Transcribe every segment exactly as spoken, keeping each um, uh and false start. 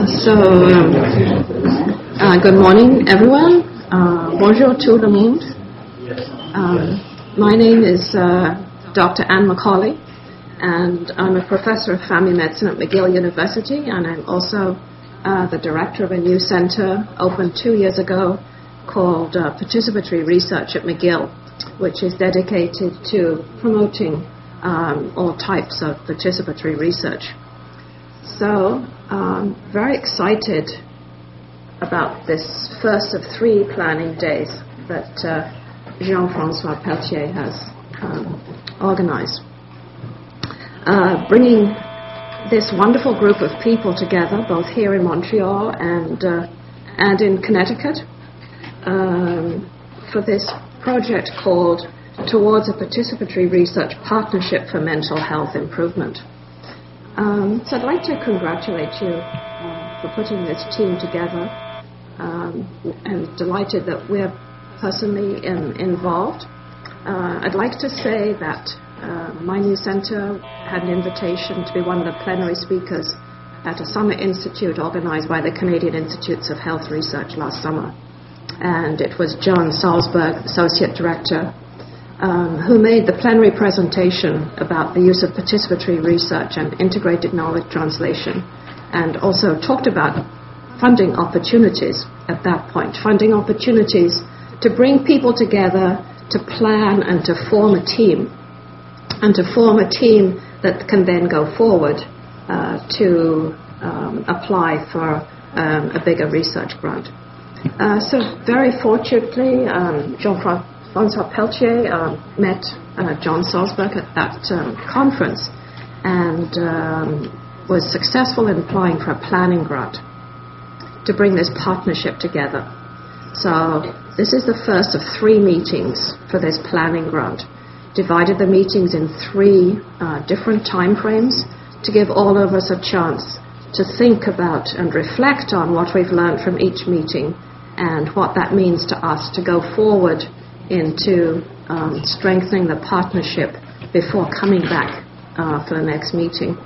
So, uh, good morning, everyone. Uh, bonjour tout le monde. Um, my name is uh, Doctor Anne Macaulay, and I'm a professor of family medicine at McGill University, and I'm also uh, the director of a new center opened two years ago called uh, Participatory Research at McGill, which is dedicated to promoting um, all types of participatory research. So, um, very excited about this first of three planning days that uh, Jean-François Pelletier has um, organized. Uh, bringing this wonderful group of people together, both here in Montreal and, uh, and in Connecticut, um, for this project called Towards a Participatory Research Partnership for Mental Health Improvement. Um, so I'd like to congratulate you uh, for putting this team together. Um, I'm delighted that we're personally in, involved. Uh, I'd like to say that uh, my new center had an invitation to be one of the plenary speakers at a summer institute organized by the Canadian Institutes of Health Research last summer. And it was John Salzberg, Associate Director, Um, who made the plenary presentation about the use of participatory research and integrated knowledge translation, and also talked about funding opportunities at that point, funding opportunities to bring people together to plan and to form a team, and to form a team that can then go forward uh, to um, apply for um, a bigger research grant. Uh, so very fortunately, um, Jean-François François Pelletier uh, met uh, John Salzberg at that um, conference and um, was successful in applying for a planning grant to bring this partnership together. So this is the first of three meetings for this planning grant. Divided the meetings in three uh, different time frames to give all of us a chance to think about and reflect on what we've learned from each meeting and what that means to us to go forward into um, strengthening the partnership before coming back uh, for the next meeting.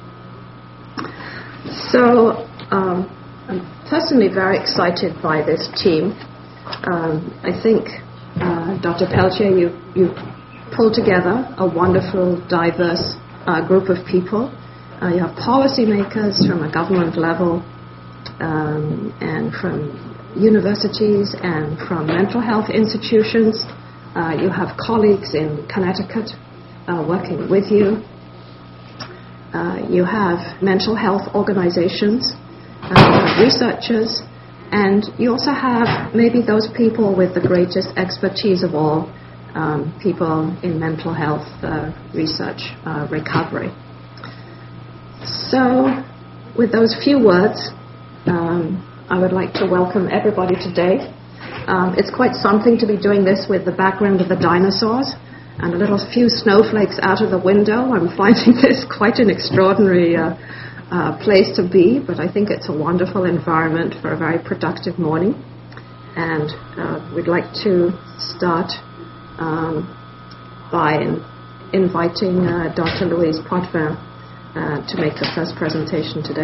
So um, I'm personally very excited by this team. Um, I think, uh, Doctor Pelletier, you, you pulled together a wonderful, diverse uh, group of people. Uh, you have policymakers from a government level um, and from universities and from mental health institutions. Uh, you have colleagues in Connecticut uh, working with you. Uh, you have mental health organizations, uh, researchers, and you also have maybe those people with the greatest expertise of all, um, people in mental health uh, research, uh, recovery. So, with those few words, um, I would like to welcome everybody today. Um, it's quite something to be doing this with the background of the dinosaurs and a little few snowflakes out of the window. I'm finding this quite an extraordinary uh, uh, place to be, but I think it's a wonderful environment for a very productive morning. And uh, we'd like to start um, by in, inviting uh, Doctor Louise Potvin uh, to make the first presentation today.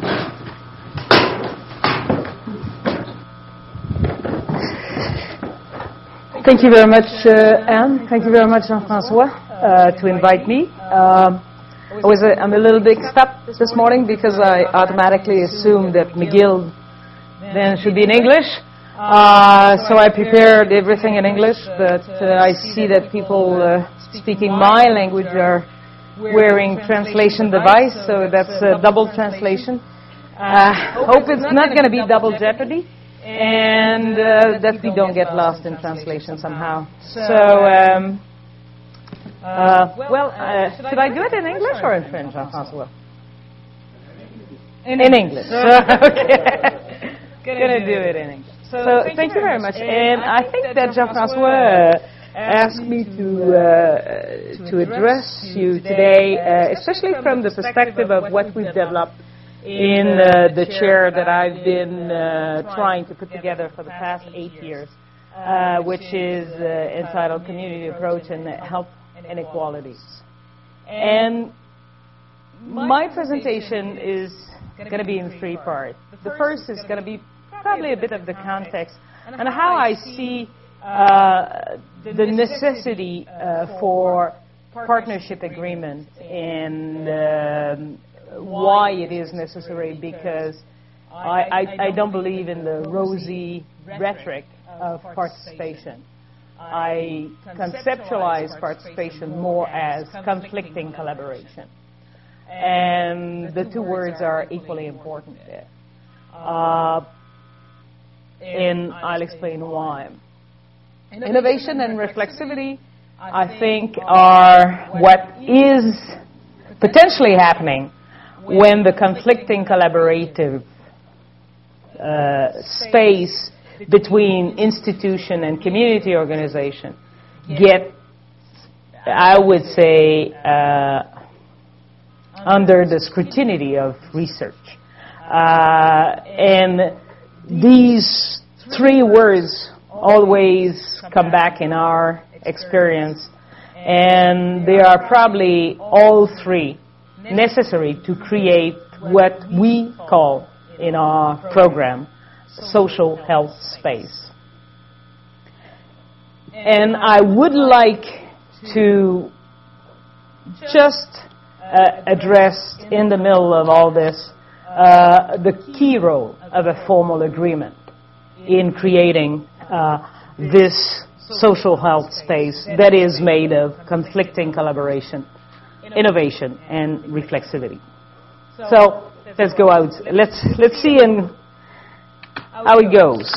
Thank you very much, uh, Anne. Thank you very much, Jean-François, uh, to invite me. Um, I was a, I'm a little bit stuck this morning because I automatically assumed that McGill then should be in English. Uh, so I prepared everything in English, but uh, I see that people uh, speaking my language are wearing translation device, so that's a double translation. I uh, hope it's not going to be double jeopardy. And uh, that we don't get lost in translation somehow. So, um, uh, well, uh, should I do it in English or in French, Jean-François? In English. Okay. Gonna do it in English. So, thank you very much. And I think that Jean-François uh, asked me to uh, to address you today, uh, especially from the perspective of what we've developed in uh, the chair that I've been uh, trying to put together for the past eight years, uh, which is uh, entitled Community Approach and Health Inequalities. And my presentation is going to be in three parts. The first is going to be probably a bit of the context and how I see uh, the necessity uh, for partnership agreement and um, why it is necessary, because I, I, I don't believe in the rosy rhetoric of participation. I conceptualize participation more as conflicting collaboration. And the two words are equally important there. Uh, and I'll explain why. Innovation and reflexivity, I think, are what is potentially happening when the conflicting collaborative uh, space between institution and community organization get, I would say, uh, under the scrutiny of research. Uh, and these three words always come back in our experience, and they are probably all three necessary to create what we call in our program social health space. And I would like to just uh, address in the middle of all this uh, the key role of a formal agreement in creating uh, this social health space that is made of conflicting collaboration, innovation, and reflexivity. So let's go out. Let's let's see in how it goes.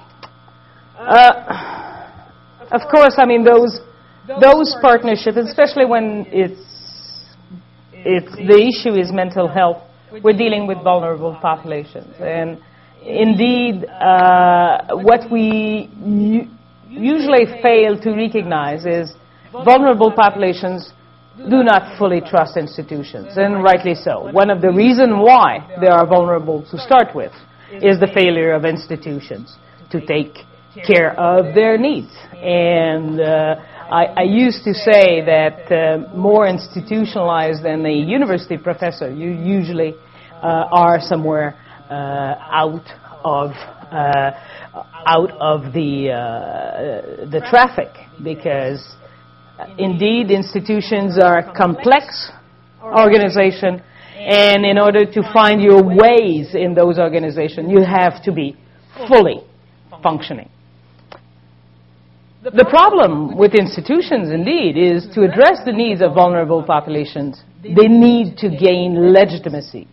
Uh, of course, I mean those those partnerships, especially when it's it's the issue is mental health. We're dealing with vulnerable populations, and indeed, uh, what we u- usually fail to recognize is vulnerable populations do not fully trust institutions, and rightly so. One of the reasons why they are vulnerable to start with is the failure of institutions to take care of their needs. And uh, I, I used to say that uh, more institutionalized than a university professor, you usually uh, are somewhere uh, out of uh, out of the uh, the traffic, because uh, indeed institutions are complex organization, and in order to find your ways in those organizations, you have to be fully functioning. The problem with institutions, indeed, is to address the needs of vulnerable populations, they need to gain legitimacy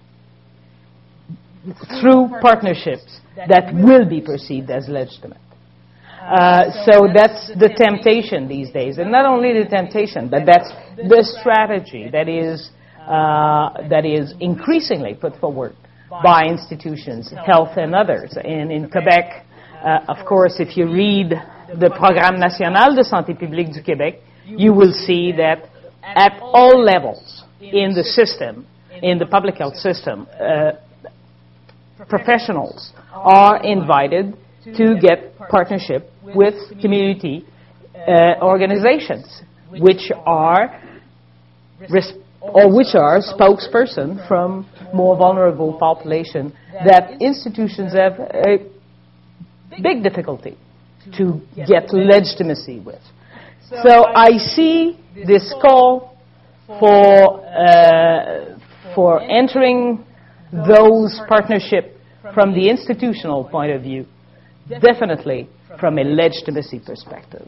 through partnerships that will be perceived as legitimate. Uh, so that's the temptation these days. And not only the temptation, but that's the strategy that is, uh, that is increasingly put forward by institutions, health and others. And in Quebec, uh, of course, if you read the Programme National de Santé Publique du Québec, you will see that at all levels in the system, in the public health system, uh, professionals are invited to get partnership with community uh, organizations, which are res- or which are spokesperson from more vulnerable population that institutions have a big difficulty to get legitimacy with. So I see this call for uh, for entering those partnerships from the institutional point of view, definitely from a legitimacy perspective.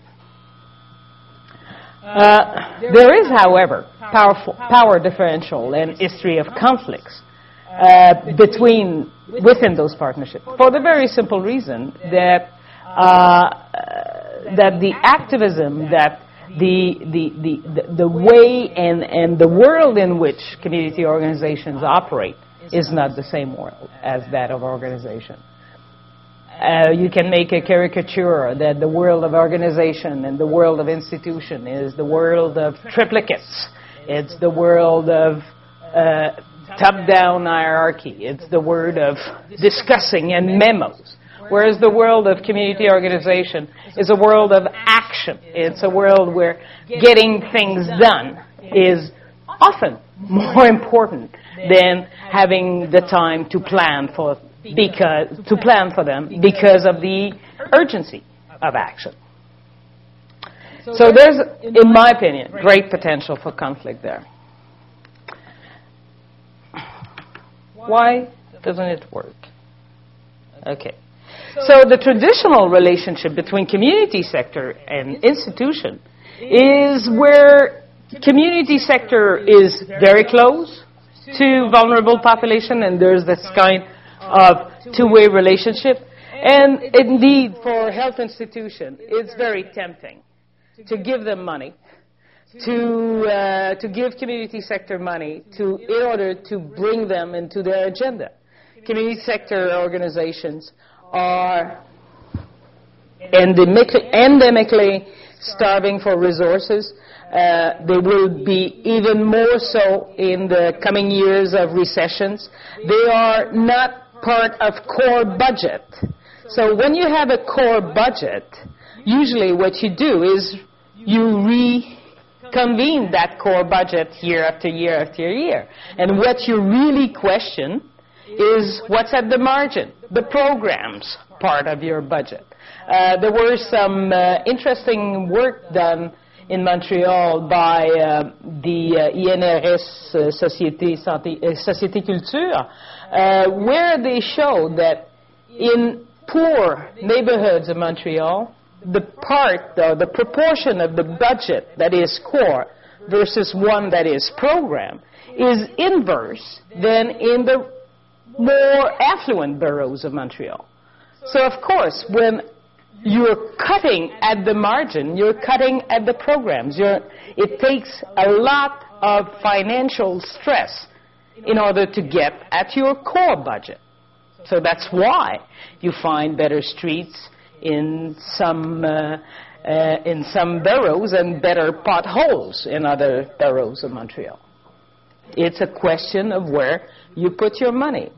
Uh, there is, however, powerful, power differential and history of conflicts uh, between within those partnerships, for the very simple reason that uh, that the activism, that the the the the way and and the world in which community organizations operate is not the same world as that of organization. Uh, you can make a caricature that the world of organization and the world of institution is the world of triplicates. It's the world of uh, top-down hierarchy. It's the world of discussing and memos. Whereas the world of community organization is a world of action. It's a world where getting things done is often more important than having the time to plan for because to plan for them because of the urgency of action. So there's, in my opinion, great potential for conflict there. Why doesn't it work? Okay. So the traditional relationship between community sector and institution is where community sector is very close to vulnerable population, and there's this kind of two-way relationship. And indeed, for health institution, it's very tempting to give them money, to uh, to give community sector money to in order to bring them into their agenda. Community sector organizations are endemically, endemically starving for resources. Uh, they will be even more so in the coming years of recessions. They are not part of core budget. So when you have a core budget, usually what you do is you reconvene that core budget year after year after year. And what you really question is what's at the margin, the programs part of your budget. Uh, there were some uh, interesting work done in Montreal by uh, the uh, I N R S, uh, Société, Santé, uh, Société Culture, uh, where they showed that in poor neighborhoods of Montreal, the part, uh, the proportion of the budget that is core versus one that is program is inverse than in the more affluent boroughs of Montreal. So, of course, when you're cutting at the margin, you're cutting at the programs. You're, it takes a lot of financial stress in order to get at your core budget. So that's why you find better streets in some uh, uh, in some boroughs and better potholes in other boroughs of Montreal. It's a question of where you put your money.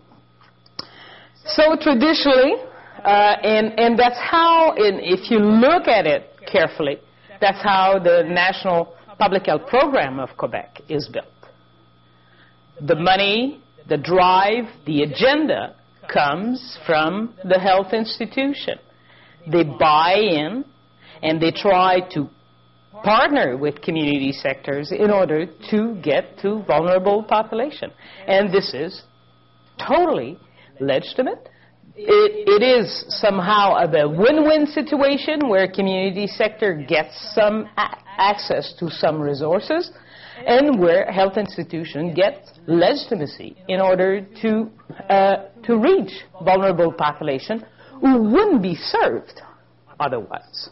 So traditionally, uh, and, and that's how, in, if you look at it carefully, that's how the National Public Health Program of Quebec is built. The money, the drive, the agenda comes from the health institution. They buy in and they try to partner with community sectors in order to get to vulnerable population. And this is totally legitimate. It, it is somehow of a win-win situation where community sector gets some a- access to some resources and where health institution gets legitimacy in order to, uh, to reach vulnerable population who wouldn't be served otherwise.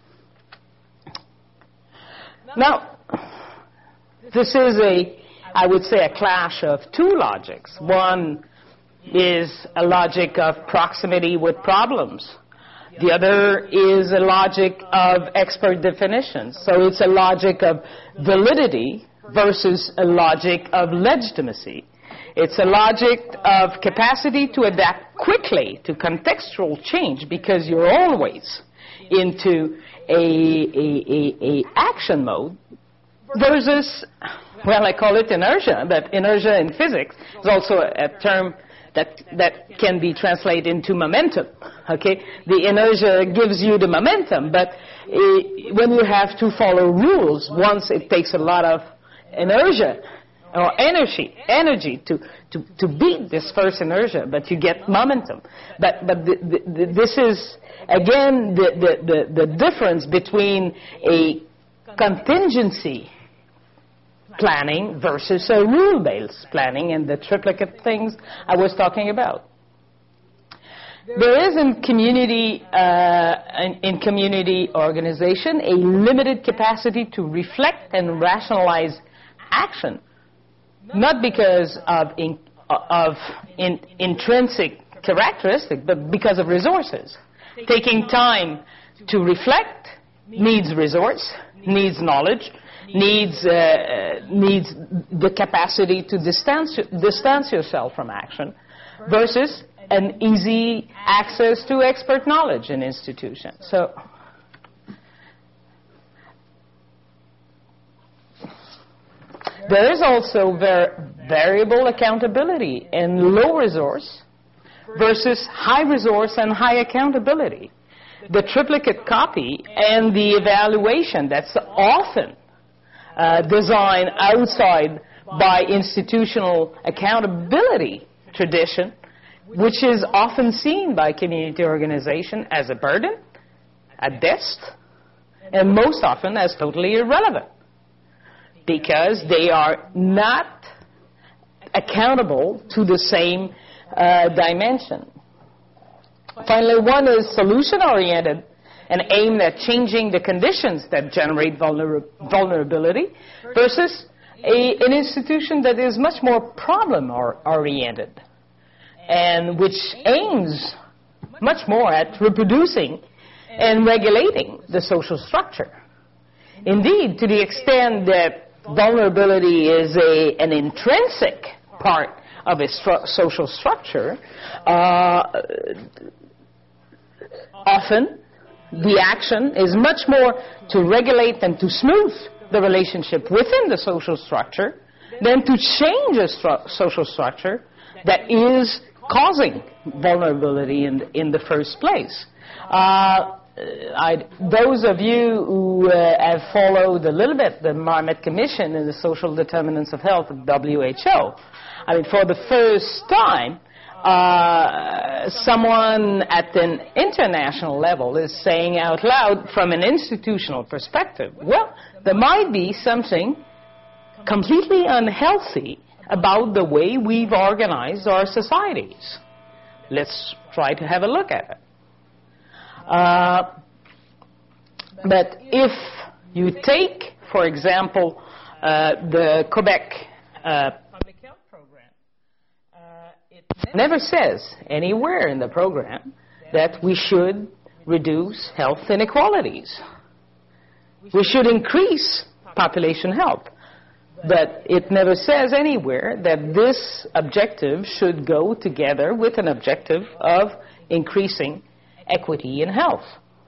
Now, this is a, I would say, a clash of two logics. One is a logic of proximity with problems. The other is a logic of expert definitions. So it's a logic of validity versus a logic of legitimacy. It's a logic of capacity to adapt quickly to contextual change because you're always into a, a, a, a action mode versus, well, I call it inertia, but inertia in physics is also a, a term that that can be translated into momentum. Okay, the inertia gives you the momentum, but uh, when you have to follow rules, once it takes a lot of inertia or energy, energy to, to, to beat this first inertia, but you get momentum. But but the, the, the, this is again the, the, the, the difference between a contingency planning versus a rule-based planning and the triplicate things I was talking about. There is in community, uh, in, in community organization a limited capacity to reflect and rationalize action, not because of, in, of in, intrinsic characteristic, but because of resources. Taking time to reflect needs resource, needs knowledge, needs uh, needs the capacity to distance distance yourself from action, versus an easy access to expert knowledge in institutions. So, there is also var- variable accountability in low resource versus high resource and high accountability. The triplicate copy and the evaluation that's often uh, designed outside by institutional accountability tradition, which is often seen by community organization as a burden, at best, and most often as totally irrelevant, because they are not accountable to the same uh, dimension. Finally, one is solution-oriented and aimed at changing the conditions that generate vulner- vulnerability versus a, an institution that is much more problem-oriented and which aims much more at reproducing and regulating the social structure. Indeed, to the extent that vulnerability is a, an intrinsic part of a stru- social structure, uh, often the action is much more to regulate and to smooth the relationship within the social structure than to change a stru- social structure that is causing vulnerability in, in the first place. Uh, I, those of you who uh, have followed a little bit the Marmot Commission and the Social Determinants of Health of W H O, I mean, for the first time, uh, someone at an international level is saying out loud from an institutional perspective, well, there might be something completely unhealthy about the way we've organized our societies. Let's try to have a look at it. Uh, but if you take, for example, uh, the Quebec uh, Public Health Program, uh, it never says anywhere in the program that we should reduce health inequalities. We should increase population health. But it never says anywhere that this objective should go together with an objective of increasing equity in health.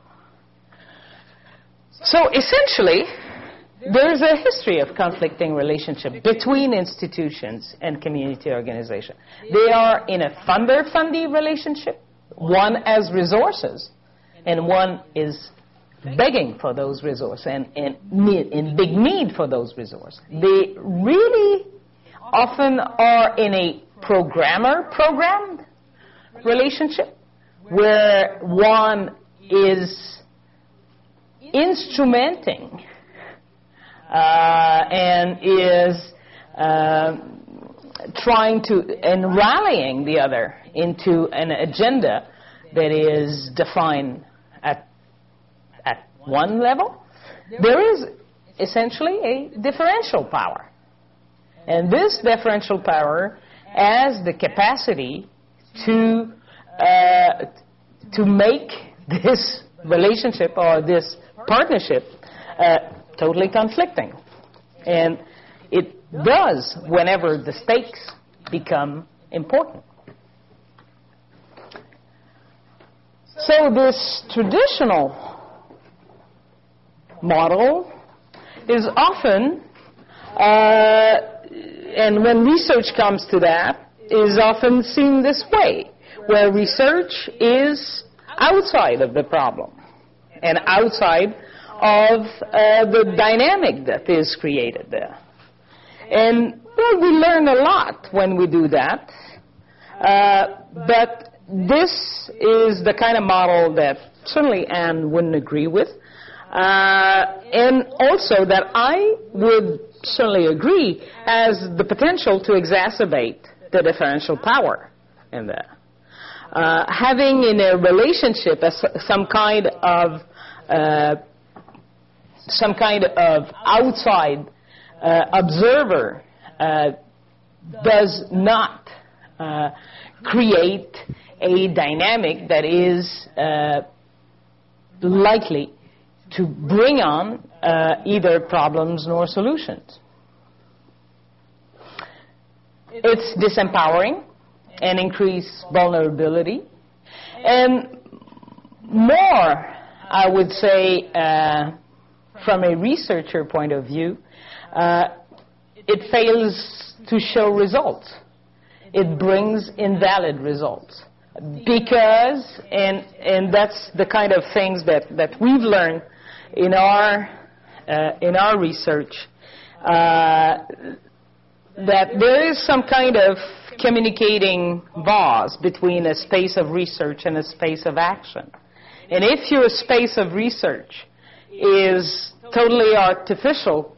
So essentially, there is a history of conflicting relationship between institutions and community organization. They are in a funder-fundee relationship. One has resources, and one is begging for those resources and, and need, in big need for those resources. They really often are in a programmer-programmed relationship where one is instrumenting uh, and is uh, trying to, and rallying the other into an agenda that is defined at at one level. There is essentially a differential power. And this differential power has the capacity to uh, to make this relationship or this partnership uh, totally conflicting. And it does whenever the stakes become important. So this traditional model is often, uh, and when research comes to that, is often seen this way, where research is outside of the problem and outside of uh, the dynamic that is created there. And well, we learn a lot when we do that, uh, but this is the kind of model that certainly Anne wouldn't agree with. Uh, and also that I would certainly agree has the potential to exacerbate the differential power in there. Uh, having in a relationship a, some kind of uh, some kind of outside uh, observer uh, does not uh, create a dynamic that is uh, likely to bring on uh, either problems nor solutions. It's disempowering and increase vulnerability. And more, I would say, uh, from a researcher point of view, uh, it fails to show results. It brings invalid results. Because, and, and that's the kind of things that, that we've learned in our, uh, in our research, uh, that there is some kind of communicating vase between a space of research and a space of action. And if your space of research is totally artificial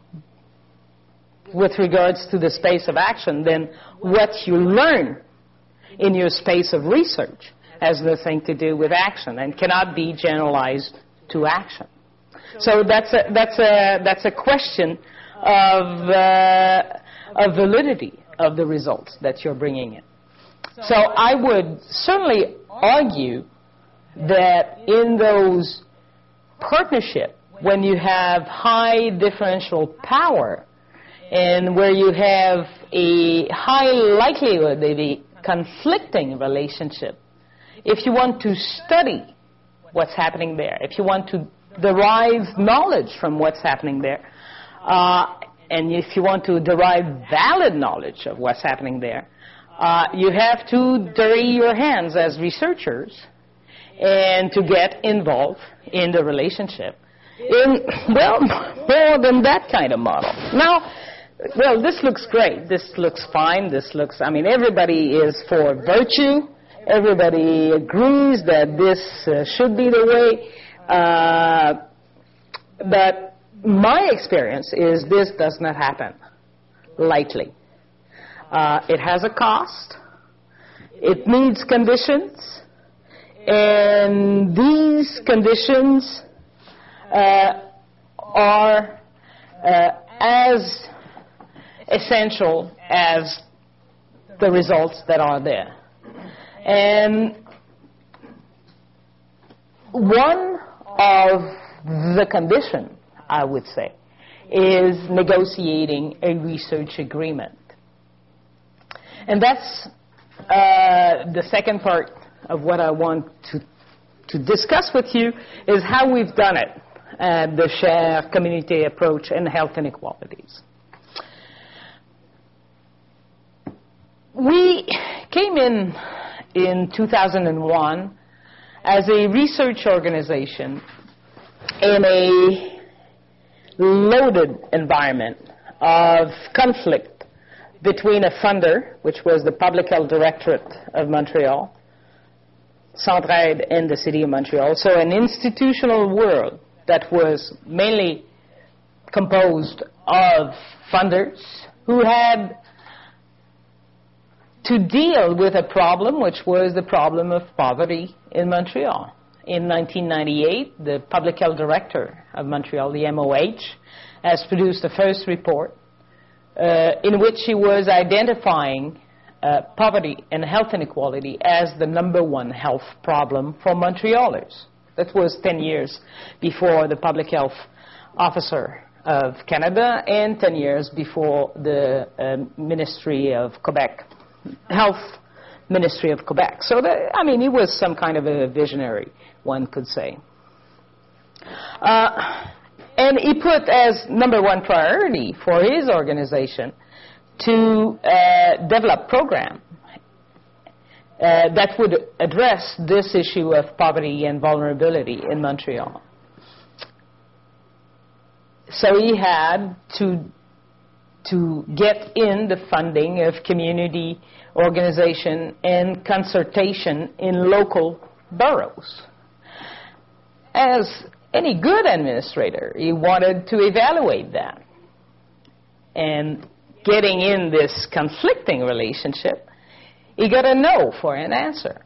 with regards to the space of action, then what you learn in your space of research has nothing to do with action and cannot be generalized to action. So that's a, that's a, that's a question of, uh, of validity of the results that you're bringing in. So I would certainly argue that in those partnerships, when you have high differential power and where you have a high likelihood of a conflicting relationship, if you want to study what's happening there, if you want to derive knowledge from what's happening there, uh, and if you want to derive valid knowledge of what's happening there, uh, you have to dirty your hands as researchers and to get involved in the relationship in, well, more than that kind of model. Now, well, this looks great. This looks fine. This looks, I mean, everybody is for virtue. Everybody agrees that this uh, should be the way. Uh, but my experience is this does not happen lightly. Uh, it has a cost. It needs conditions. And these conditions uh, are uh, as essential as the results that are there. And one of the conditions, I would say, is negotiating a research agreement. And that's uh, the second part of what I want to, to discuss with you, is how we've done it at the Share Community Approach and Health Inequalities. We came in in two thousand one as a research organization in a loaded environment of conflict between a funder, which was the Public Health Directorate of Montreal, Centraide, and the City of Montreal. So an institutional world that was mainly composed of funders who had to deal with a problem, which was the problem of poverty in Montreal. In nineteen ninety-eight, the Public Health Director of Montreal, the M O H, has produced the first report uh, in which he was identifying uh, poverty and health inequality as the number one health problem for Montrealers. That was ten years before the Public Health Officer of Canada and ten years before the uh, Ministry of Quebec, Health Ministry of Quebec. So, that, I mean, he was some kind of a visionary, one could say. Uh, and he put as number one priority for his organization to uh, develop a program uh, that would address this issue of poverty and vulnerability in Montreal. So he had to to get in the funding of community organization and consultation in local boroughs. As any good administrator, he wanted to evaluate that. And getting in this conflicting relationship, he got a no for an answer.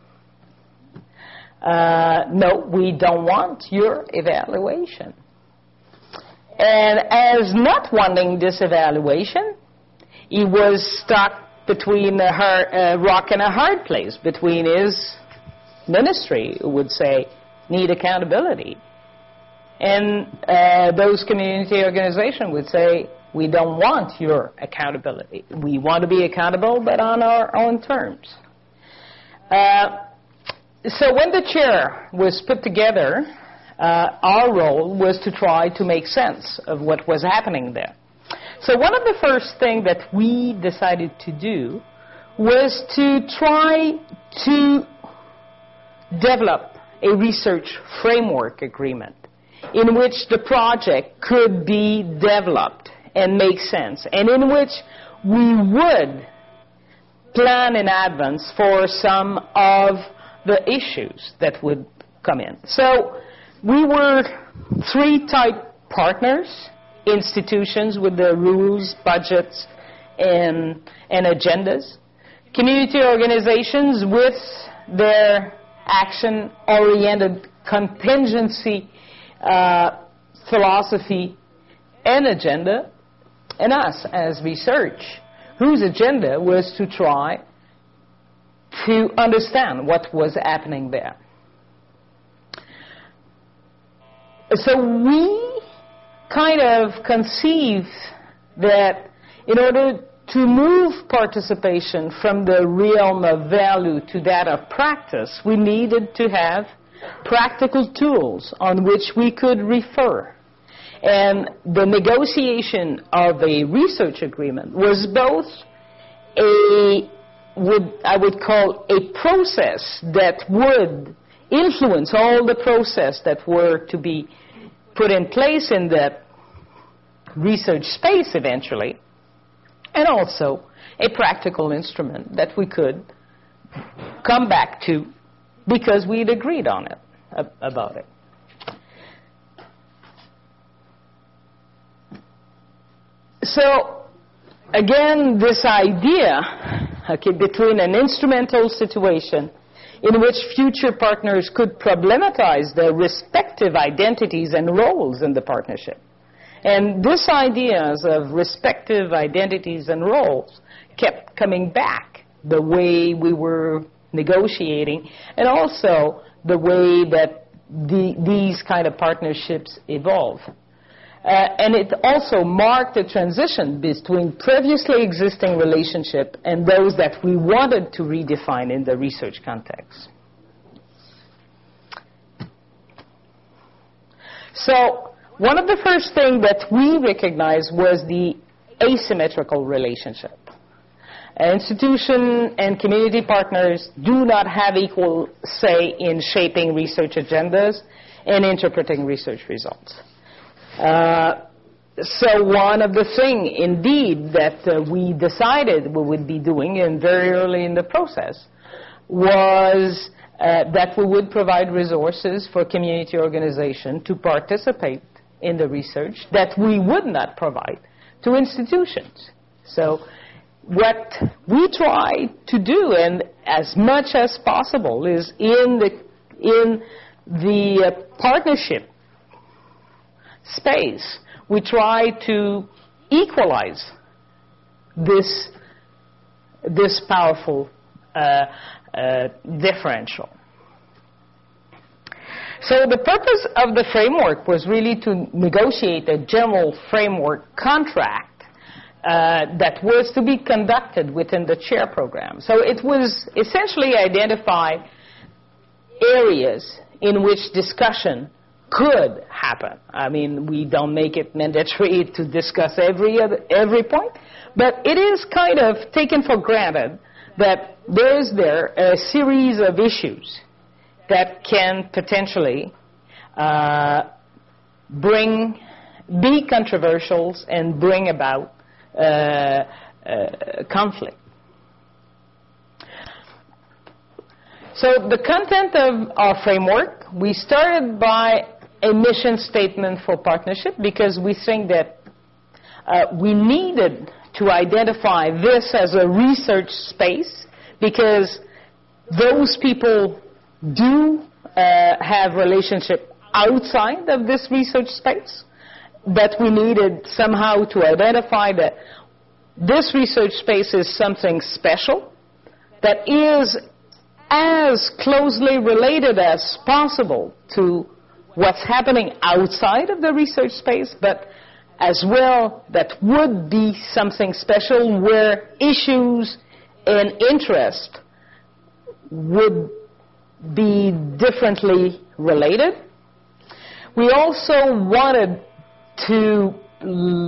Uh, no, we don't want your evaluation. And as not wanting this evaluation, he was stuck between a, hard, a rock and a hard place, between his ministry, who would say, need accountability, and uh, those community organizations would say, we don't want your accountability. We want to be accountable, but on our own terms. Uh, so when the chair was put together, Uh, our role was to try to make sense of what was happening there. So one of the first things that we decided to do was to try to develop a research framework agreement in which the project could be developed and make sense, and in which we would plan in advance for some of the issues that would come in. So we were three type partners: institutions with their rules, budgets, and, and agendas; community organizations with their action-oriented contingency uh, philosophy and agenda; and us as research, whose agenda was to try to understand what was happening there. So we kind of conceived that in order to move participation from the realm of value to that of practice, we needed to have practical tools on which we could refer. And the negotiation of a research agreement was both a, would, I would call, a process that would influence all the process that were to be put in place in that research space eventually, and also a practical instrument that we could come back to because we'd agreed on it, about it. So, again, this idea, okay, between an instrumental situation in which future partners could problematize their respective identities and roles in the partnership. And this ideas of respective identities and roles kept coming back the way we were negotiating, and also the way that the, these kind of partnerships evolve. Uh, and it also marked a transition between previously existing relationship and those that we wanted to redefine in the research context. So, one of the first things that we recognized was the asymmetrical relationship. Institution and community partners do not have equal say in shaping research agendas and interpreting research results. Uh, so one of the things, indeed, that uh, we decided we would be doing, and very early in the process, was uh, that we would provide resources for community organization to participate in the research that we would not provide to institutions. So what we try to do, and as much as possible, is in the in the uh, partnership space, we try to equalize this this powerful uh, uh, differential. So the purpose of the framework was really to negotiate a general framework contract Uh, that was to be conducted within the chair program. So it was essentially identify areas in which discussion could happen. I mean, we don't make it mandatory to discuss every other, every point, but it is kind of taken for granted that there is there a series of issues that can potentially uh, bring, be controversial and bring about Uh, uh, conflict. So the content of our framework, we started by a mission statement for partnership because we think that uh, we needed to identify this as a research space because those people do uh, have relationship outside of this research space. That we needed somehow to identify that this research space is something special, that is as closely related as possible to what's happening outside of the research space, but as well that would be something special where issues and interest would be differently related. We also wanted to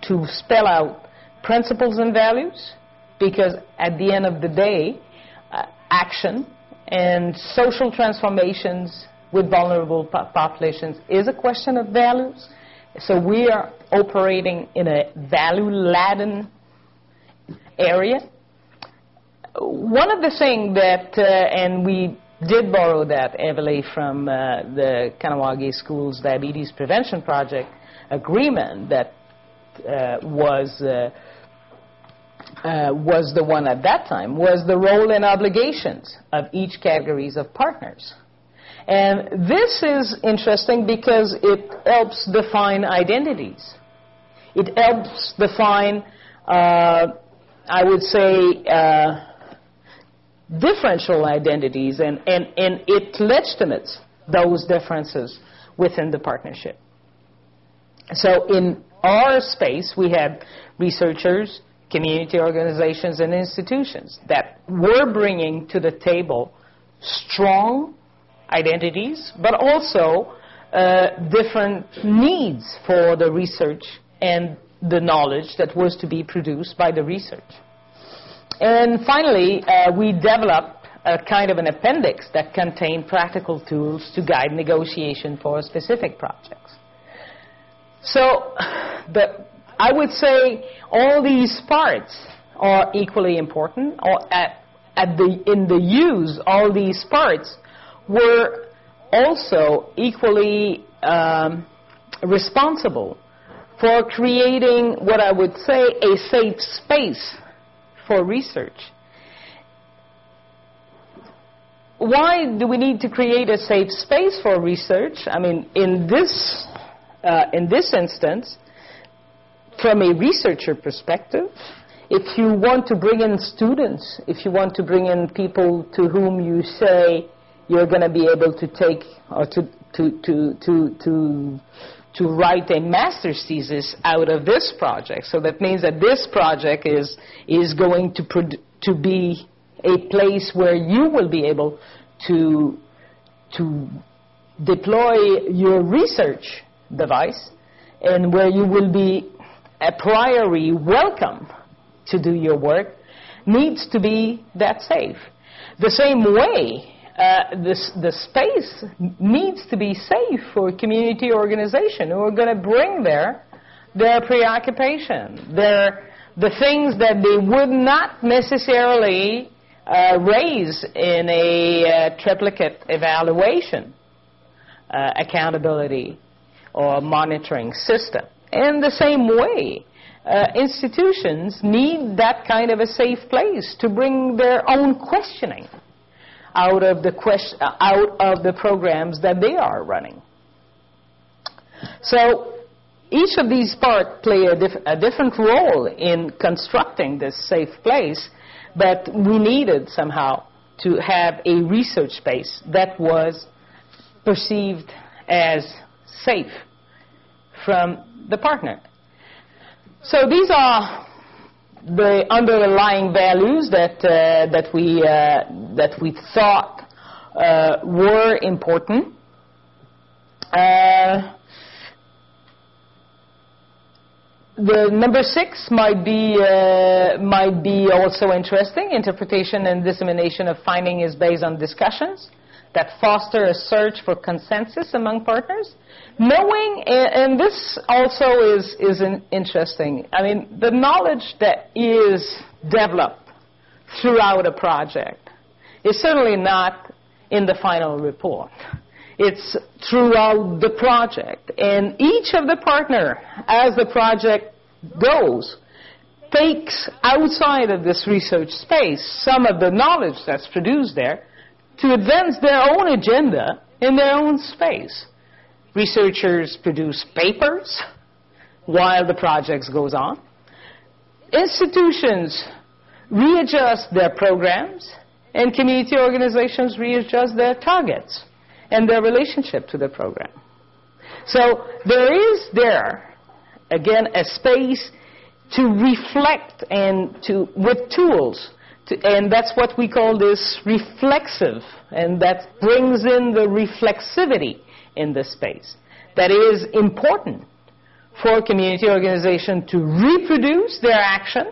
to spell out principles and values, because at the end of the day, uh, action and social transformations with vulnerable po- populations is a question of values. So we are operating in a value-laden area. One of the things that, uh, and we did borrow that heavily from uh, the Kahnawake School's Diabetes Prevention Project agreement that uh, was uh, uh, was the one at that time, was the role and obligations of each categories of partners. And this is interesting because it helps define identities. It helps define, uh, I would say, uh, differential identities, and, and, and it legitimates those differences within the partnership. So in our space, we had researchers, community organizations, and institutions that were bringing to the table strong identities, but also uh, different needs for the research and the knowledge that was to be produced by the research. And finally, uh, we developed a kind of an appendix that contained practical tools to guide negotiation for specific projects. So the, I would say all these parts are equally important, or at, at the, in the use, all these parts were also equally um, responsible for creating what I would say a safe space for research. Why do we need to create a safe space for research? I mean, in this, uh, in this instance, from a researcher perspective, if you want to bring in students, if you want to bring in people to whom you say you're going to be able to take or to to to to to to write a master's thesis out of this project, so that means that this project is is going to produ- to be a place where you will be able to to deploy your research device, and where you will be a priori welcome to do your work, needs to be that safe. The same way, uh, this, the space needs to be safe for community organization who are going to bring there their preoccupation, their, the things that they would not necessarily uh, raise in a uh, triplicate evaluation, uh, accountability, or monitoring system. In the same way, uh, institutions need that kind of a safe place to bring their own questioning out of the quest- out of the programs that they are running. So each of these parts play a, diff- a different role in constructing this safe place, but we needed somehow to have a research space that was perceived as safe from the partner. So these are the underlying values that uh, that we uh, that we thought uh, were important. Uh, the number six might be uh, might be also interesting. Interpretation and dissemination of finding is based on discussions that foster a search for consensus among partners. Knowing, and this also is, is an interesting, I mean, the knowledge that is developed throughout a project is certainly not in the final report. It's throughout the project. And each of the partner, as the project goes, takes outside of this research space some of the knowledge that's produced there to advance their own agenda in their own space. Researchers produce papers while the project goes on. Institutions readjust their programs, and community organizations readjust their targets and their relationship to the program. So there is there, again, a space to reflect and to, with tools, to, and that's what we call this reflexive, and that brings in the reflexivity in this space that is important for community organizations to reproduce their action,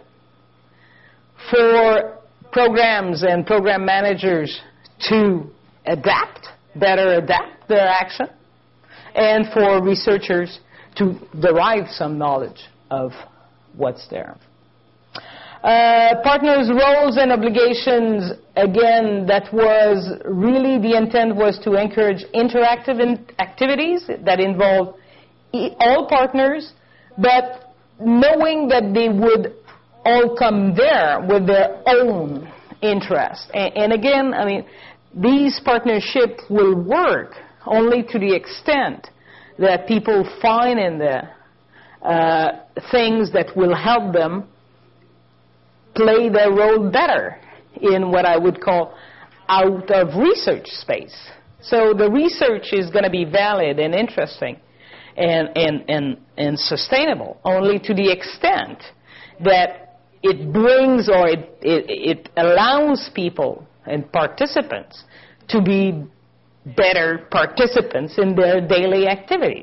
for programs and program managers to adapt, better adapt their action, and for researchers to derive some knowledge of what's there. Uh, partners' roles and obligations, again, that was really the intent was to encourage interactive in activities that involve e all partners, but knowing that they would all come there with their own interest. And, and again, I mean, these partnerships will work only to the extent that people find in there uh, things that will help them play their role better in what I would call out of research space. So the research is going to be valid and interesting and, and, and, and sustainable only to the extent that it brings or it, it, it allows people and participants to be better participants in their daily activity.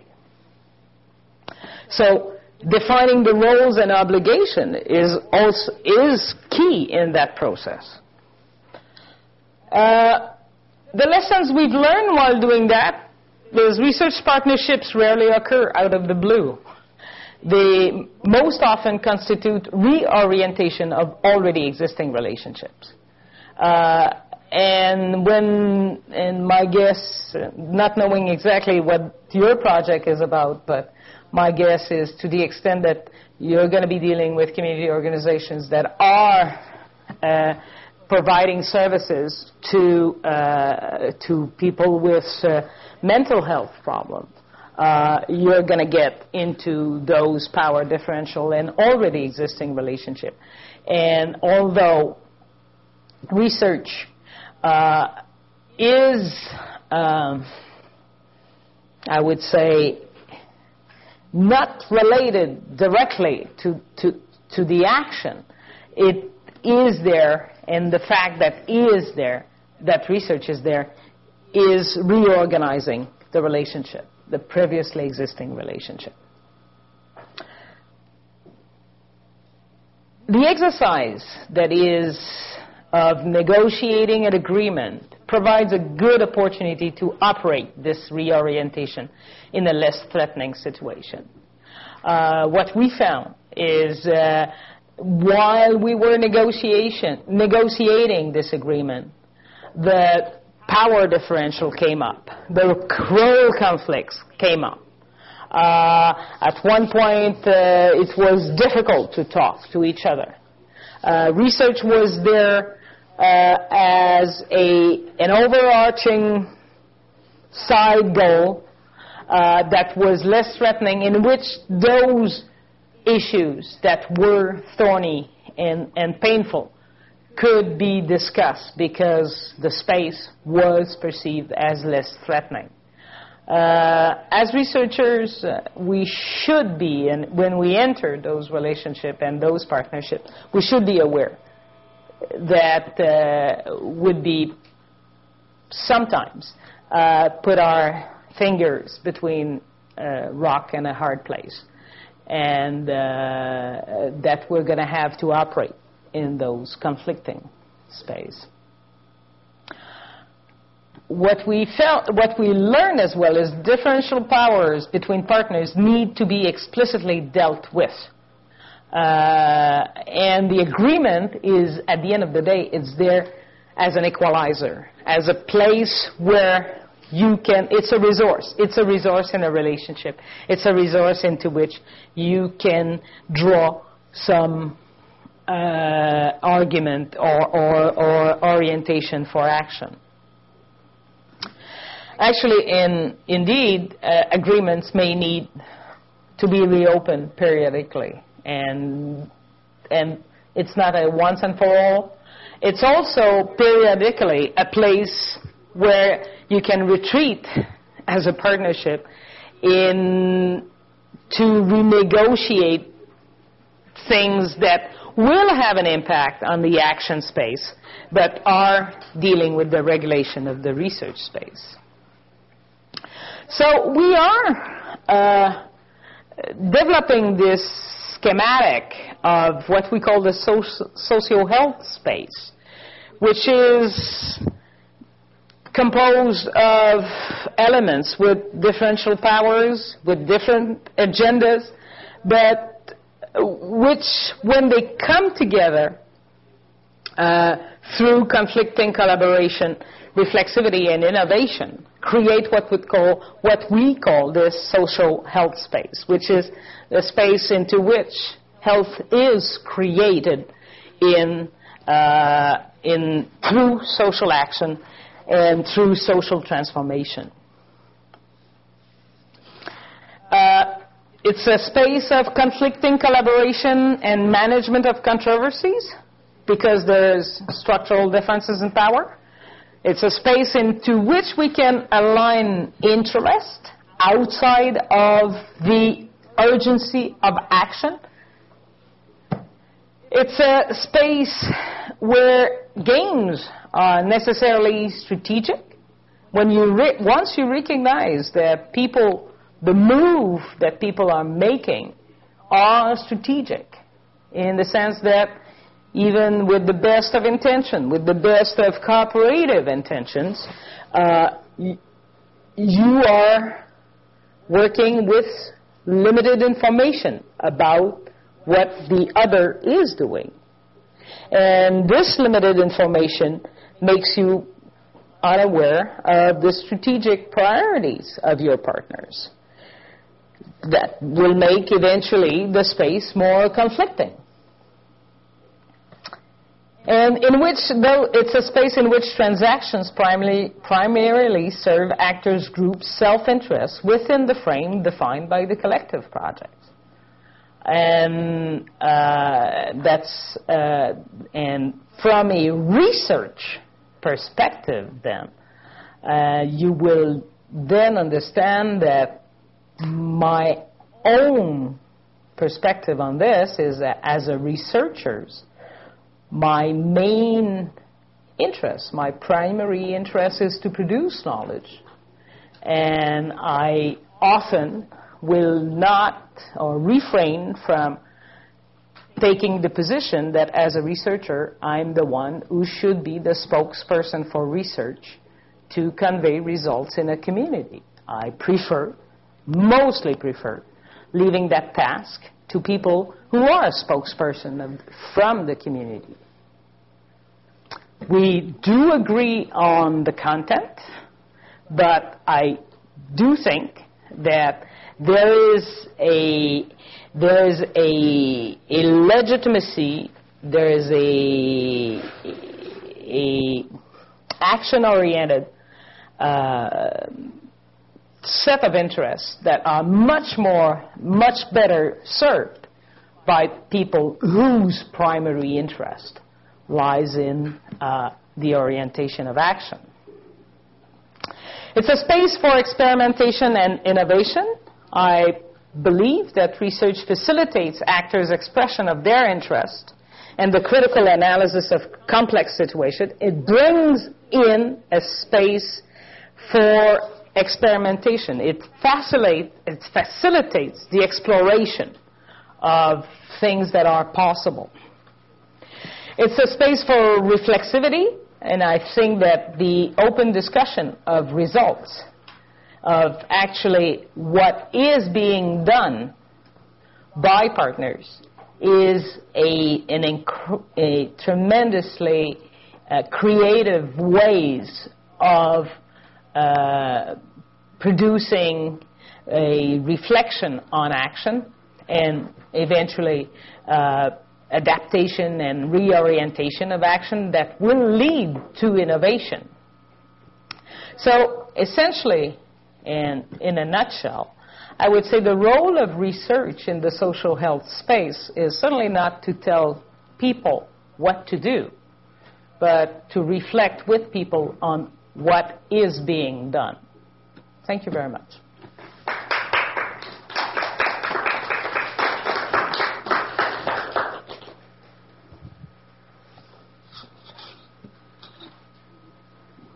So defining the roles and obligation is also is key in that process. Uh, the lessons we've learned while doing that is research partnerships rarely occur out of the blue. They most often constitute reorientation of already existing relationships. Uh, and when, and my guess, not knowing exactly what your project is about, but my guess is to the extent that you're going to be dealing with community organizations that are uh, providing services to uh, to people with uh, mental health problems, uh, you're going to get into those power differential and already existing relationship. And although research uh, is, um, I would say, not related directly to, to, to the action, it is there, and the fact that is there, that research is there, is reorganizing the relationship, the previously existing relationship. The exercise that is of negotiating an agreement provides a good opportunity to operate this reorientation in a less threatening situation. Uh, what we found is uh, while we were negotiation, negotiating this agreement, the power differential came up. The role conflicts came up. Uh, at one point, uh, it was difficult to talk to each other. Uh, research was there uh, as a, an overarching side goal uh, that was less threatening, in which those issues that were thorny and, and painful could be discussed because the space was perceived as less threatening. Uh, as researchers, uh, we should be, and when we enter those relationships and those partnerships, we should be aware that uh, would be sometimes uh, put our fingers between a rock and a hard place, and uh, that we're going to have to operate in those conflicting space. What we felt, what we learned as well is differential powers between partners need to be explicitly dealt with. Uh, and the agreement is, at the end of the day, it's there as an equalizer, as a place where you can, it's a resource. It's a resource in a relationship. It's a resource into which you can draw some uh, argument or, or, or orientation for action. Actually, in, indeed, uh, agreements may need to be reopened periodically. And, and it's not a once and for all. It's also periodically a place where you can retreat as a partnership in to renegotiate things that will have an impact on the action space, but are dealing with the regulation of the research space. So we are uh, developing this schematic of what we call the soci- socio-health space, which is composed of elements with differential powers, with different agendas, but which, when they come together uh, through conflicting collaboration, reflexivity, and innovation, create what we call what we call this social health space, which is the space into which health is created in uh, in through social action and through social transformation. Uh, it's a space of conflicting collaboration and management of controversies because there's structural differences in power. It's a space into which we can align interest outside of the urgency of action. It's a space where games are necessarily strategic. When you re- once you recognize that people, the move that people are making are strategic, in the sense that even with the best of intention, with the best of cooperative intentions, uh, y- you are working with limited information about what the other is doing. And this limited information makes you unaware of the strategic priorities of your partners. That will make eventually the space more conflicting. And in which, though it's a space in which transactions primarily, primarily serve actors' groups' self-interest within the frame defined by the collective project. And uh, that's uh, and from a research perspective, then uh, you will then understand that my own perspective on this is that as a researcher, my main interest, my primary interest, is to produce knowledge, and I often will not or refrain from taking the position that as a researcher, I'm the one who should be the spokesperson for research to convey results in a community. I prefer, mostly prefer, leaving that task to people who are a spokesperson of, from the community. We do agree on the content, but I do think that there is a there is a, a legitimacy, there is a, a action-oriented uh, set of interests that are much more, much better served by people whose primary interest lies in uh, the orientation of action. It's a space for experimentation and innovation. I believe that research facilitates actors' expression of their interest and the critical analysis of complex situations. It brings in a space for experimentation. It facilitates, it facilitates the exploration of things that are possible. It's a space for reflexivity, and I think that the open discussion of results, of actually what is being done by partners, is a, an inc- a tremendously uh, creative ways of uh, producing a reflection on action and eventually uh, adaptation and reorientation of action that will lead to innovation. So essentially, and in a nutshell, I would say the role of research in the social health space is certainly not to tell people what to do, but to reflect with people on what is being done. Thank you very much.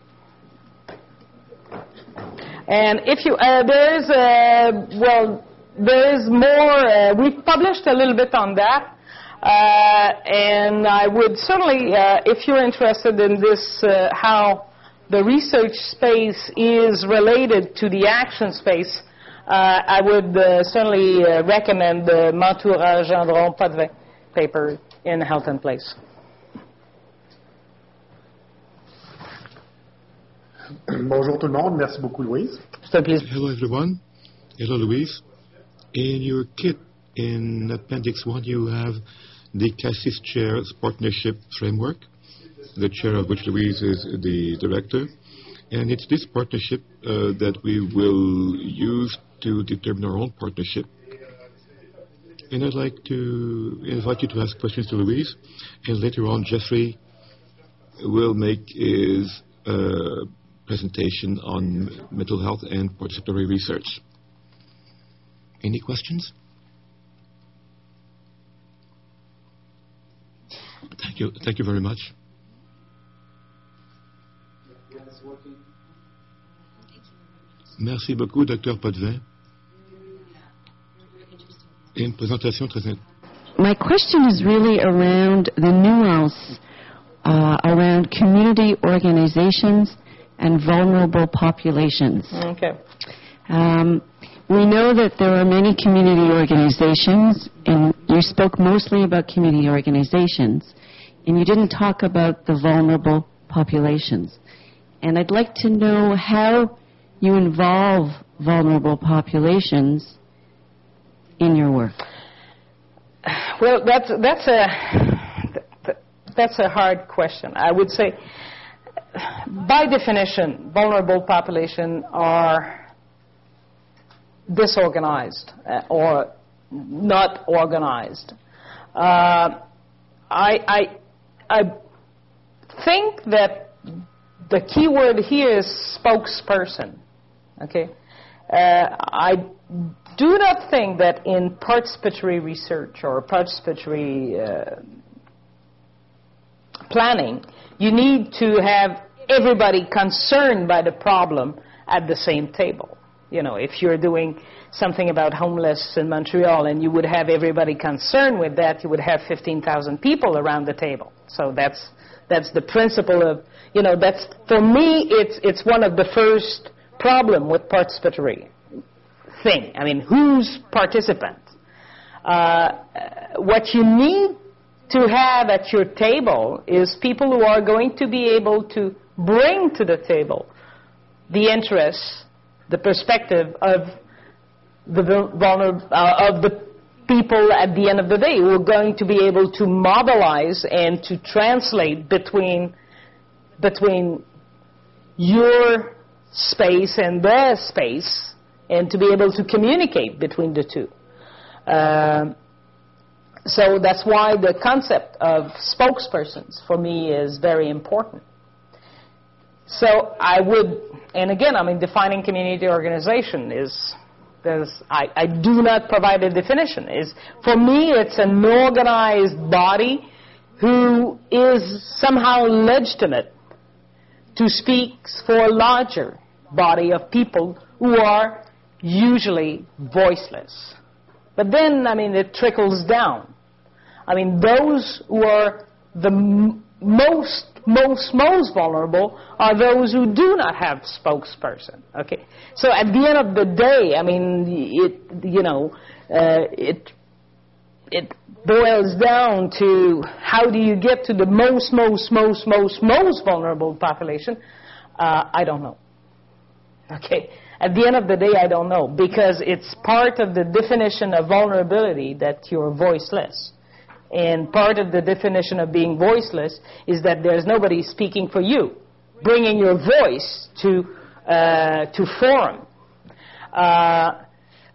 And if you, uh, there is a, well, there is more. Uh, we've published a little bit on that. Uh, and I would certainly, uh, if you're interested in this, uh, how the research space is related to the action space, uh, I would uh, certainly uh, recommend the Mantoura, Gendron, Potvin paper in Health in Place. Bonjour tout le monde. Merci beaucoup, Louise. Hello, everyone. Hello, Louise. In your kit in Appendix one, you have the CASSIS Chair's Partnership Framework, the chair of which Louise is the director. And it's this partnership uh, that we will use to determine our own partnership. And I'd like to invite you to ask questions to Louise. And later on, Jeffrey will make his uh, presentation on mental health and participatory research. Any questions? Thank you. Thank you very much. Merci beaucoup, Docteur Potvin. Une présentation très intéressante. My question is really around the nuance uh, around community organizations and vulnerable populations. Okay. Um, we know that there are many community organizations, and you spoke mostly about community organizations, and you didn't talk about the vulnerable populations. And I'd like to know how you involve vulnerable populations in your work. Well, that's that's a that's a hard question. I would say, by definition, vulnerable populations are disorganized uh, or not organized. Uh, I, I I think that the key word here is spokesperson. Okay, uh, I do not think that in participatory research or participatory uh, planning, you need to have everybody concerned by the problem at the same table. You know, if you're doing something about homeless in Montreal and you would have everybody concerned with that, you would have fifteen thousand people around the table. So that's that's the principle of, you know, that's, for me, it's it's one of the first problem with participatory thing. I mean, who's participant? Uh, what you need to have at your table is people who are going to be able to bring to the table the interests, the perspective of the vulnerable, uh, of the people at the end of the day, who are going to be able to mobilize and to translate between between your space and their space, and to be able to communicate between the two. Uh, so that's why the concept of spokespersons for me is very important. So I would, and again, I mean, defining community organization is, there's, I, I do not provide a definition. Is, for me, it's an organized body who is somehow legitimate to speak for a larger body of people who are usually voiceless. But then, I mean, it trickles down. I mean, those who are the m- most, most, most vulnerable are those who do not have spokesperson. Okay, so at the end of the day, I mean, it, you know, uh, it it boils down to how do you get to the most, most, most, most, most vulnerable population? Uh, I don't know. Okay. At the end of the day, I don't know, because it's part of the definition of vulnerability that you're voiceless. And part of the definition of being voiceless is that there's nobody speaking for you, bringing your voice to uh, to forum. Uh,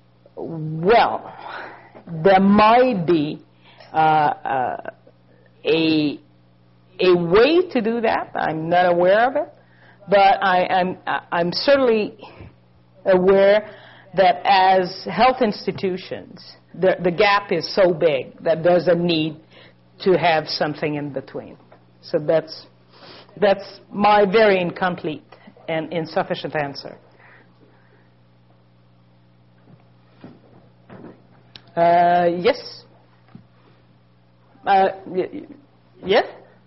well, there might be uh, uh, a a way to do that. I'm not aware of it, but I, I'm I'm certainly aware that as health institutions, the, the gap is so big that there's a need to have something in between. So that's that's my very incomplete and insufficient answer. Uh, yes. Uh, y- yes?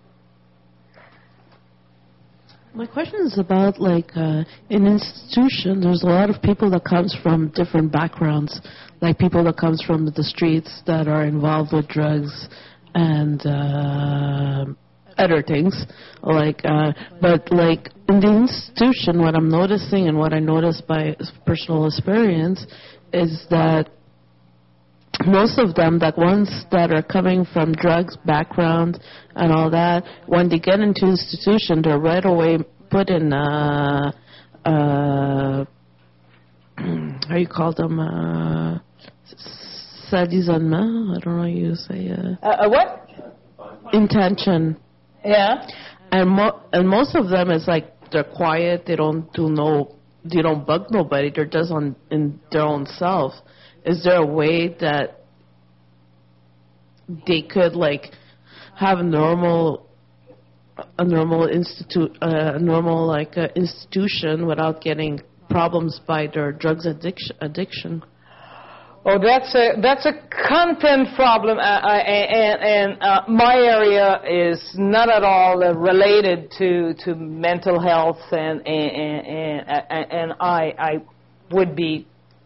My question is about, like, uh, in institutions, there's a lot of people that comes from different backgrounds, like people that comes from the streets that are involved with drugs and uh, other things. Like, uh, but like in the institution, what I'm noticing and what I noticed by personal experience is that most of them, that ones that are coming from drugs background and all that, when they get into institution, they're right away put in, uh, uh, how you call them, uh, sadisonnement? I don't know how you say, uh, Uh, uh, what? intention. Yeah. And, mo- and most of them is like, they're quiet, they don't do no, they don't bug nobody, they're just on, in their own self. Is there a way that they could, like, have a normal, a normal institute, uh, a normal like uh, institution without getting problems by their drugs addiction? addiction? Oh, that's a that's a content problem, uh, uh, and, and uh, my area is not at all uh, related to, to mental health, and and and, and, and I I would be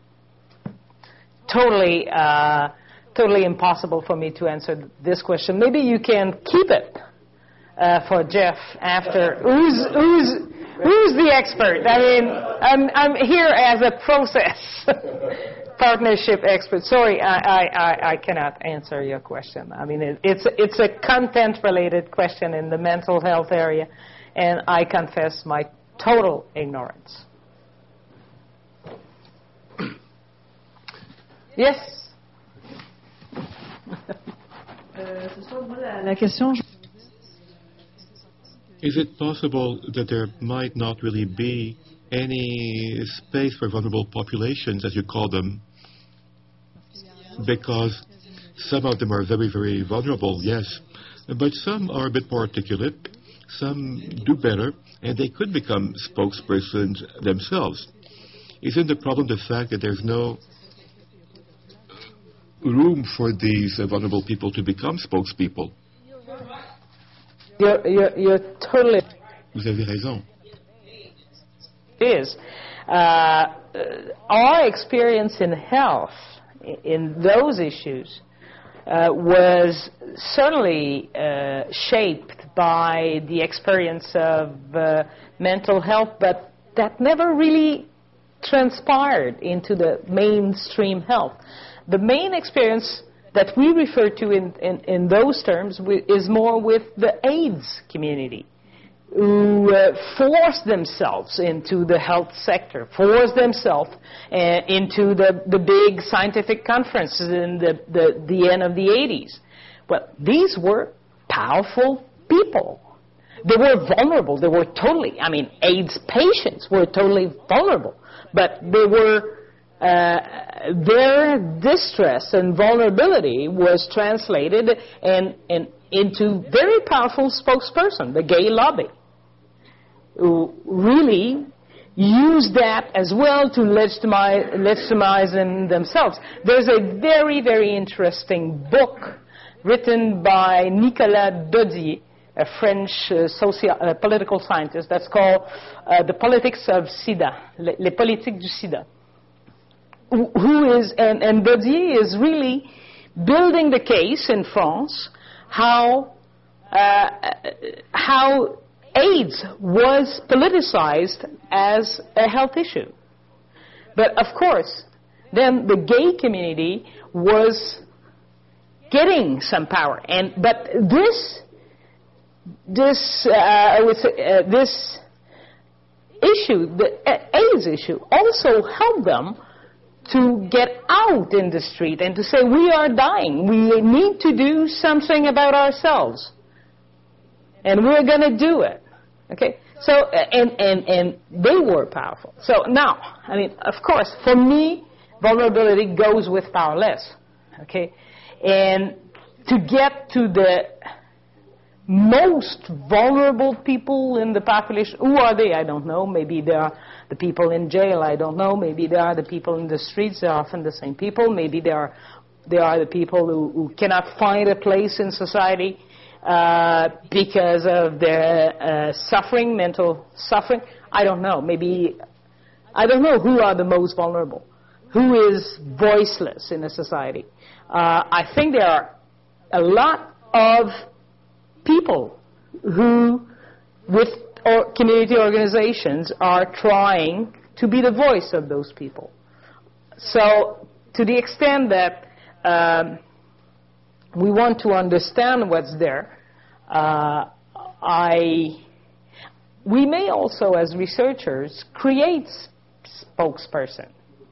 totally uh, totally impossible for me to answer this question. Maybe you can keep it uh, for Jeff after. Who's who's who's the expert? I mean, I'm I'm here as a process partnership expert. Sorry, I I, I, I cannot answer your question. I mean, it, it's it's a content related question in the mental health area, and I confess my total ignorance. Yes. Is it possible that there might not really be any space for vulnerable populations, as you call them, because some of them are very, very vulnerable, yes, but some are a bit more articulate, some do better, and they could become spokespersons themselves. Isn't the problem the fact that there's no room for these uh, vulnerable people to become spokespeople? You're, you're, you're totally... Vous avez raison. Is uh, our experience in health, in those issues, uh, was certainly uh, shaped by the experience of uh, mental health, but that never really transpired into the mainstream health. The main experience that we refer to in, in, in those terms is more with the AIDS community, who uh, force themselves into the health sector, force themselves uh, into the, the big scientific conferences in the, the, the end of the eighties. Well, these were powerful people. They were vulnerable. They were totally, I mean, AIDS patients were totally vulnerable. But they were, uh, their distress and vulnerability was translated and, and into very powerful spokesperson, the gay lobby, who really use that as well to legitimize, legitimize them themselves. There's a very, very interesting book written by Nicolas Dodier, a French uh, social, uh, political scientist, that's called uh, The Politics of SIDA, Les, Les Politiques du SIDA, who, who is, and, and Dodier is really building the case in France how, uh, how AIDS was politicized as a health issue. But of course, then the gay community was getting some power. And, but this This, uh, I would say, uh, this issue, the AIDS issue, also helped them to get out in the street and to say, we are dying. We need to do something about ourselves. And we're going to do it. Okay? So, and, and, and they were powerful. So now, I mean, of course, for me, vulnerability goes with powerless. Okay? And to get to the most vulnerable people in the population, who are they? I don't know. Maybe they are the people in jail. I don't know. Maybe they are the people in the streets. They're often the same people. Maybe they are They are the people who, who cannot find a place in society uh, because of their uh, suffering, mental suffering. I don't know. Maybe, I don't know who are the most vulnerable. Who is voiceless in a society? Uh, I think there are a lot of people who, with or community organizations, are trying to be the voice of those people. So, to the extent that um, we want to understand what's there, uh, I, we may also, as researchers, create spokesperson.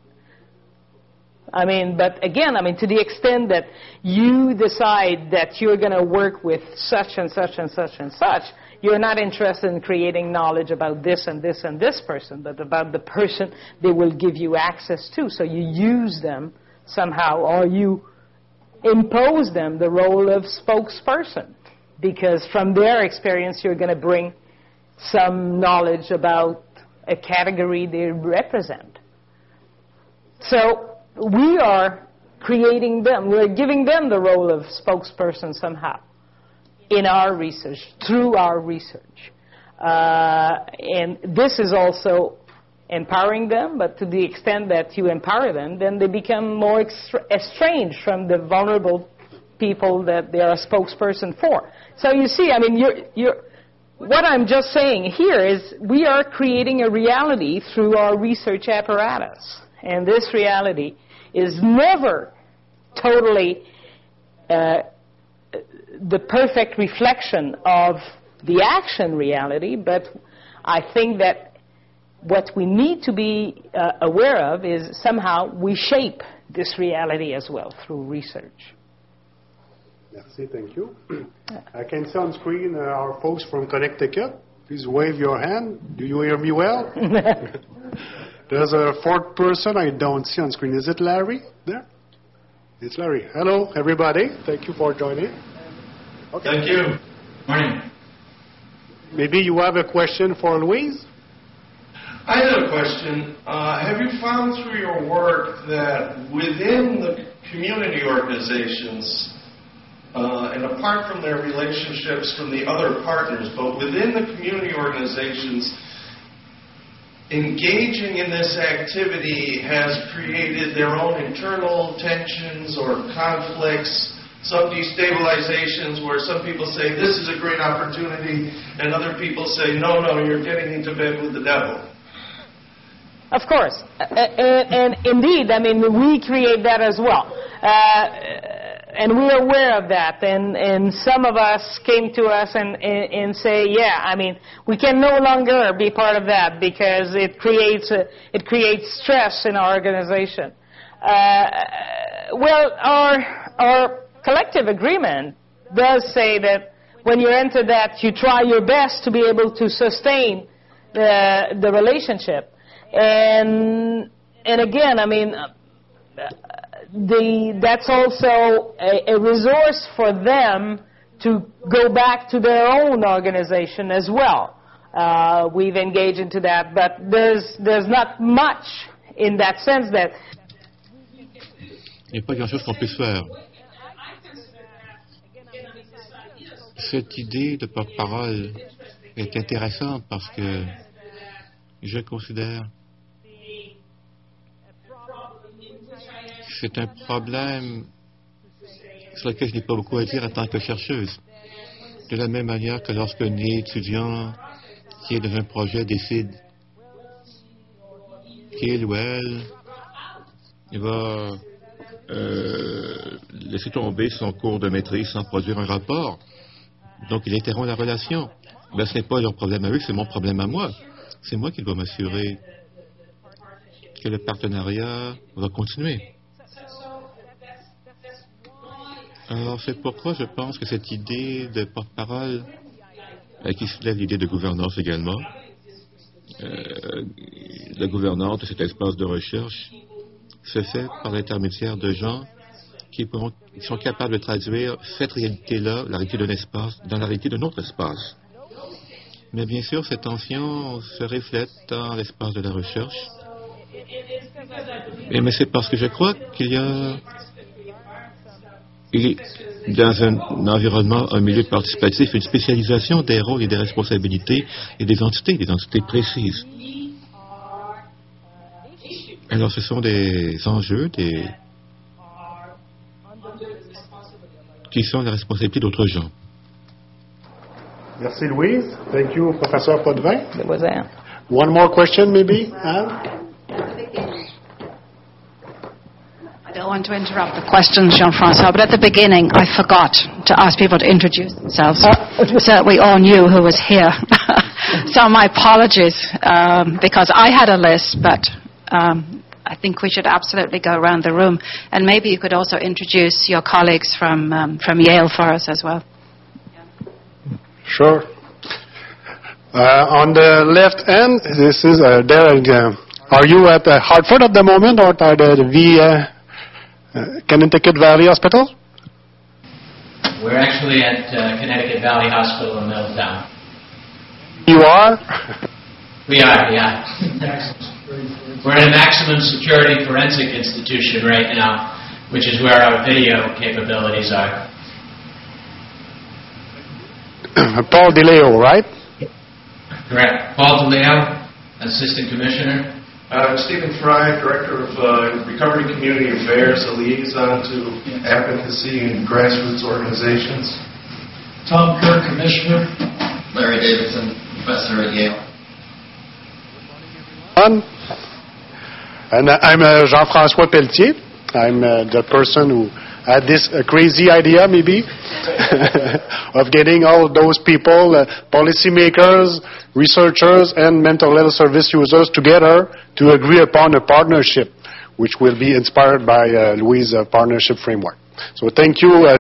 I mean, but again, I mean, to the extent that you decide that you're going to work with such and such and such and such, you're not interested in creating knowledge about this and this and this person, but about the person they will give you access to. So you use them somehow, or you impose them the role of spokesperson, because from their experience you're going to bring some knowledge about a category they represent. So we are creating them, we're giving them the role of spokesperson somehow in our research, through our research. Uh, and this is also empowering them, but to the extent that you empower them, then they become more extra- estranged from the vulnerable people that they are a spokesperson for. So you see, I mean, you're, you're, what I'm just saying here is we are creating a reality through our research apparatus. And this reality is never totally uh, the perfect reflection of the action reality, but I think that what we need to be uh, aware of is somehow we shape this reality as well through research. Merci, thank you. I can see on screen uh, our folks from Connecticut. Please wave your hand. Do you hear me well? There's a fourth person I don't see on screen. Is it Larry there? It's Larry. Hello, everybody. Thank you for joining. Okay. Thank you. Morning. Maybe you have a question for Louise? I had a question. Uh, have you found through your work that within the community organizations, uh, and apart from their relationships from the other partners, but within the community organizations, engaging in this activity has created their own internal tensions or conflicts, some destabilizations where some people say this is a great opportunity and other people say no, no, you're getting into bed with the devil? Of course. Uh, and, and indeed, I mean, we create that as well. Uh, and we're aware of that. And, and some of us came to us and, and, and say, yeah, I mean, we can no longer be part of that because it creates, a, it creates stress in our organization. Uh, well, our, our collective agreement does say that when you enter that, you try your best to be able to sustain the, the relationship. And and again, I mean, uh, the that's also a, a resource for them to go back to their own organization as well. Uh, we've engaged into that, but there's there's not much in that sense that. Il n'y a pas grand-chose qu'on puisse faire. Cette idée de porte-parole est intéressante parce que je considère que c'est un problème sur lequel je n'ai pas beaucoup à dire en tant que chercheuse. De la même manière que lorsqu'un étudiant qui est dans un projet décide qu'il ou elle va euh, laisser tomber son cours de maîtrise sans produire un rapport, donc il interrompt la relation. Ben, ce n'est pas leur problème à eux, c'est mon problème à moi. C'est moi qui dois m'assurer que le partenariat va continuer. Alors, c'est pourquoi je pense que cette idée de porte-parole, euh, qui soulève l'idée de gouvernance également, euh, la gouvernance de cet espace de recherche se fait par l'intermédiaire de gens qui, pourront, qui sont capables de traduire cette réalité-là, la réalité d'un espace, dans la réalité d'un autre espace. Mais bien sûr, cette tension se reflète dans l'espace de la recherche. Et, mais c'est parce que je crois qu'il y a Et dans un environnement, un milieu participatif, une spécialisation des rôles et des responsabilités et des entités, des entités précises. Alors, ce sont des enjeux des... qui sont la responsabilité d'autres gens. Merci, Louise. Thank you, Professor Potvin. There was Anne. One more question, maybe, Anne? I don't want to interrupt the questions, Jean-Francois, but at the beginning I forgot to ask people to introduce themselves so that we all knew who was here. So my apologies, um, because I had a list, but um, I think we should absolutely go around the room. And maybe you could also introduce your colleagues from, um, from Yale for us as well. Sure. Uh, on the left end, this is uh, there. Uh, are you at uh, Hartford at the moment, or at the V uh, uh, Connecticut Valley Hospital? We're actually at uh, Connecticut Valley Hospital in Middletown. You are? We are, yeah. We're in a maximum security forensic institution right now, which is where our video capabilities are. Paul DeLeo, right? Correct. Paul DeLeo, Assistant Commissioner. Uh, Stephen Fry, Director of uh, Recovery Community Affairs, a liaison to advocacy and grassroots organizations. Tom Kerr, Commissioner. Larry Davidson, Professor at Yale. And uh, I'm uh, Jean-François Pelletier. I'm uh, the person who had this uh, crazy idea, maybe, of getting all those people, uh, policymakers, researchers, and mental health service users together to agree upon a partnership, which will be inspired by uh, Louise's uh, partnership framework. So thank you. Uh,